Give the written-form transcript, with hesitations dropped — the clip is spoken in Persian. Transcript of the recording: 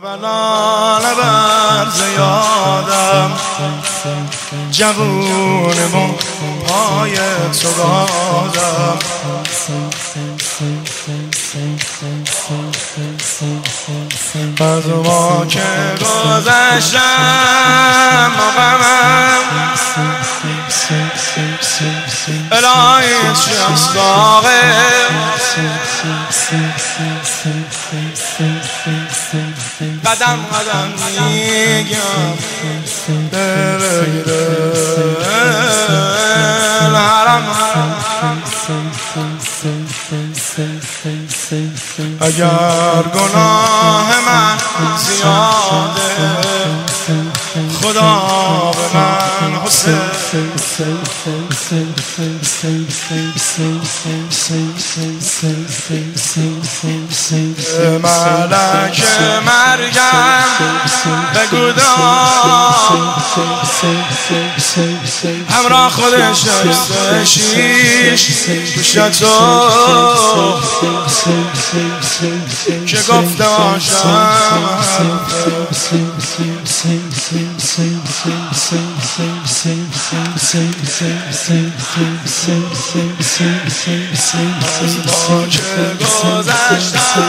بلال بر زیادم جوونمون پای تو بادم از ما که گذشتم مقامم الهی چیست باقی قدم قدم میگم حرم اگر گناه من زیاده خدا به من حسین ملک مرگم بگو همراه خودش داشته شیش گوش تو که گفته باشم از ما که گذشتم